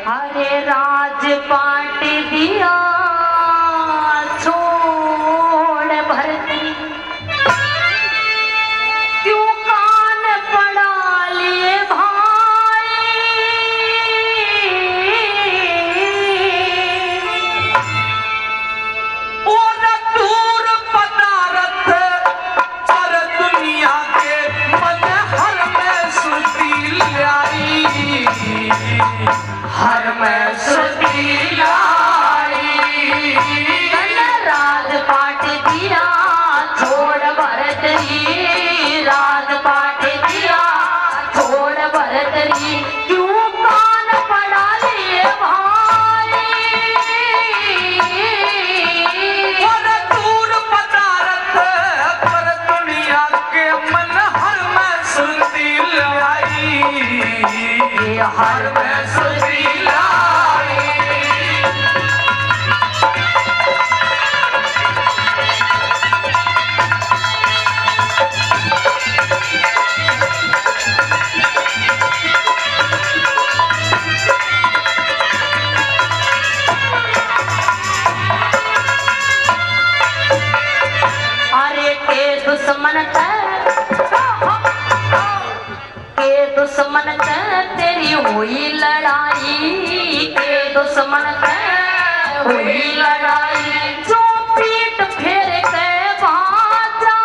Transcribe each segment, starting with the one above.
अरे राजपाट दिया छोड़ भरती, क्यों कान पड़ा लिए भाई। और दूर पदारथ पर दुनिया के मन हर में सुती लाई, हर में सुती लाई। राजपाट दिया छोड़ भरतरी, राजपाट दिया छोड़ भरतरी, क्यों कान पड़ा लिए भाई। और दूर पदारथ पर दुनिया के मन हर में सुती लाई, हर में सुती लाई। अरे के दुश्मन तेरी हुई लड़ाई, के दुश्मन हुई लड़ाई, जो पीठ फेर के भाजा।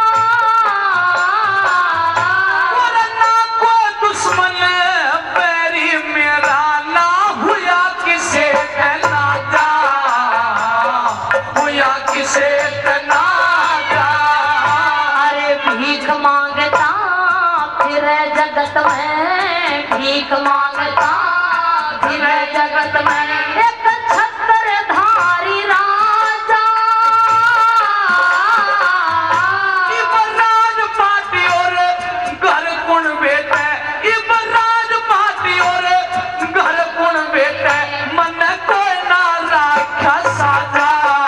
और ना कोई दुश्मन बैरी मेरा ना हुआ किसे कहना जा, हुआ किसे कहना जा। अरे भीख मांगता फिर जगत में, भीख मांगता फिर जगत में, एक छत्रधारी राजा। इबराज पाटी और घर कुण बेटे, इबराज पाटी और घर कुण बेटे, मन कोई ना राखा साजा,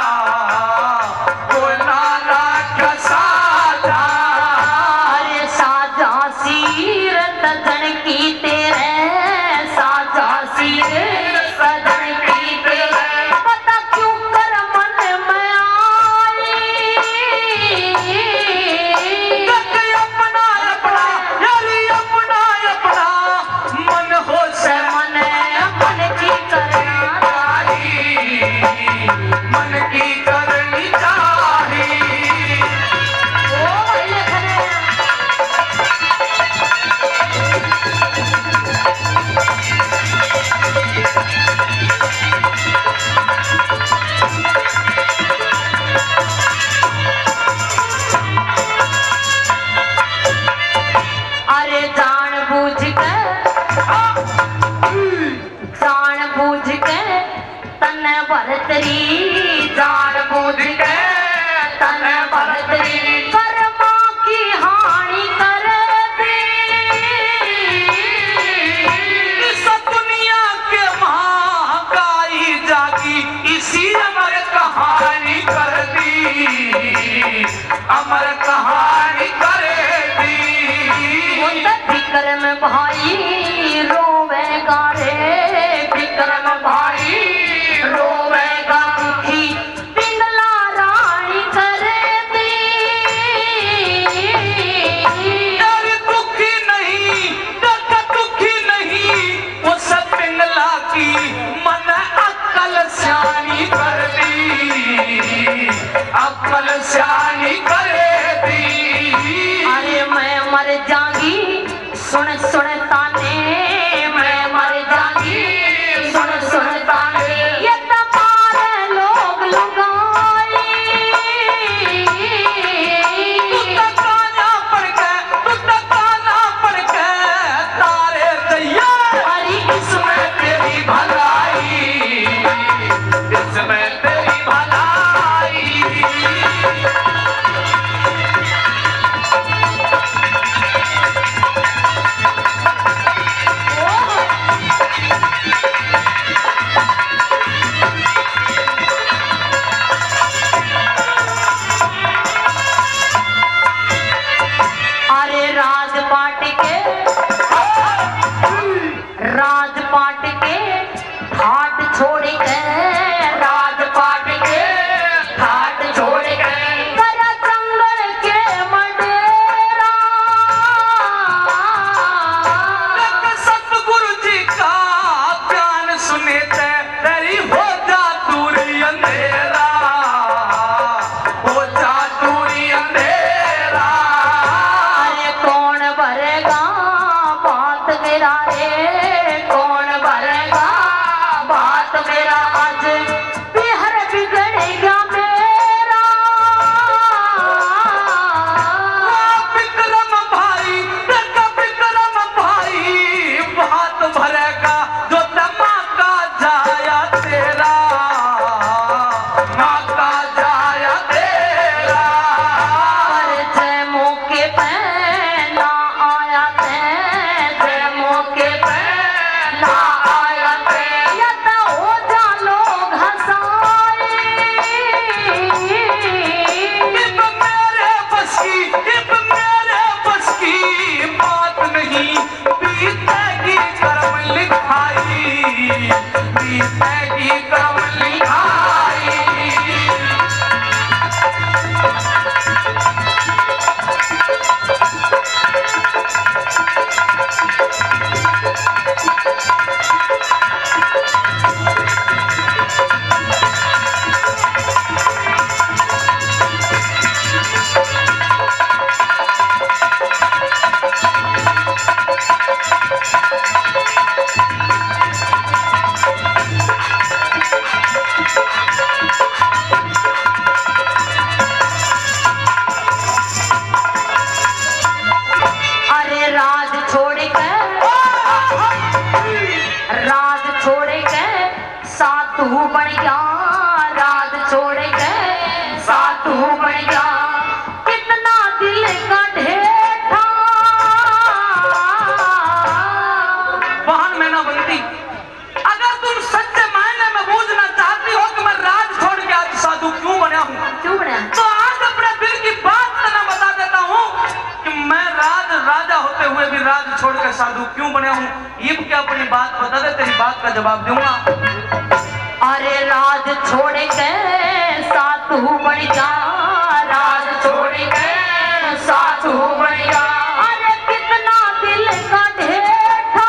कोई ना राखा साजा। अरे साजा सीर तजन की तेरे, साजा सीर तजन की तेरे, पता क्यों कर मन में आई। अपना अपना यारी अपना अपना मन हो से मन मन की करना चाहिए, मन की करनी चाहिए। ओ लिखने अरे जान बूझ के तन भरतरी, जान बूझ के तन भरतरी, कर्मा की हानि कर दी। इस दुनिया के महाकाई जागी, इसी अमर कहानी कर दी, अमर कहानी कर दी। विक्रम भाई रोवेगा रे, विक्रम भाई रोवेगा, दुखी पिंगला रानी कर दी। डर दुखी नहीं, डर दुखी नहीं, वो सब पिंगला की मन अक्ल स्यानी कर दी, अक्ल स्यानी कर दी। अरे मैं मर जागी सुन सुन ताने, मैं मर जागी सुन सुन ताने, ये तुम्हारे लोग लुगाई। तू तक काना पड़ गए, तू तक काना पड़ गए तारे दैया। अरे इसमें तेरी भलाई, इसमें तेरी भलाई। साधु बन गया, राज छोड़ के साधु बन गया। कितना दिल का ढेठा बहन में ना बनती। अगर तुम सच्चे मायने में बूझना चाहती हो कि मैं राज छोड़ के आज साधु क्यों बना हूँ, क्यों बना, तो आज अपने दिल की बात मैं बता देता हूँ कि मैं राजा होते हुए भी राज छोड़कर साधु क्यों बना हूँ। ये क्या अपनी बात बता दे, तेरी बात का जवाब दूंगा। अरे राज छोड़ के साधु बन जा, राज छोड़ के साधु बन जा। अरे कितना दिल का ढेठा,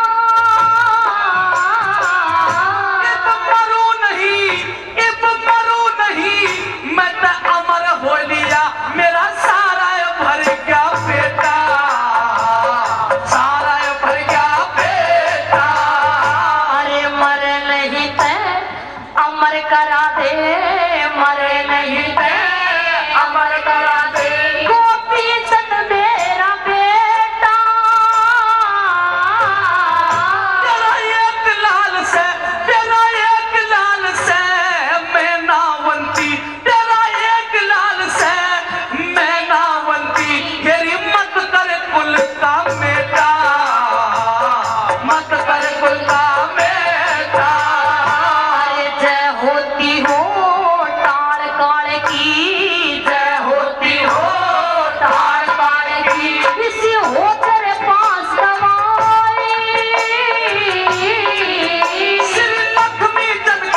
इब मरू नहीं, मैं तो अमर हो लिया, मेरा सारा भर गया बेटा, सारा भर गया बेटा। अरे मर नहीं ते अमर करा दे, मर नहीं ते अमर करा दे। गोपी चंद मेरा बेटा, तेरा एक लाल से मैं नावंती, तेरा एक लाल से मैं नावंती। तेरी मत कर कुल का बेटा, मत कर कुल का बेटा। अरे जय होती हो टाल काल की, जय होती हो टाल काल की। इसी हो तेरे पास दवाई, श्री लक्ष्मी जन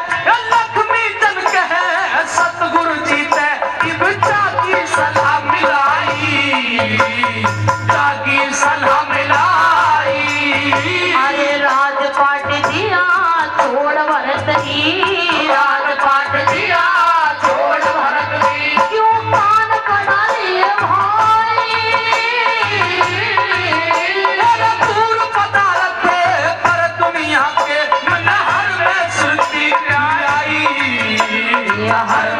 कहे सतगुरु जी ते इब्चा की सलाह मिलाई, जागी सलाह मिलाई। अरे राजपाट दिया छोड़ भरत की, राजपाट दिया छोड़ भरत की। क्यों कान कटा लिए भाई, तेरे दूर पता रखे कर दुनिया के, मन हर में सृष्टि आई, हर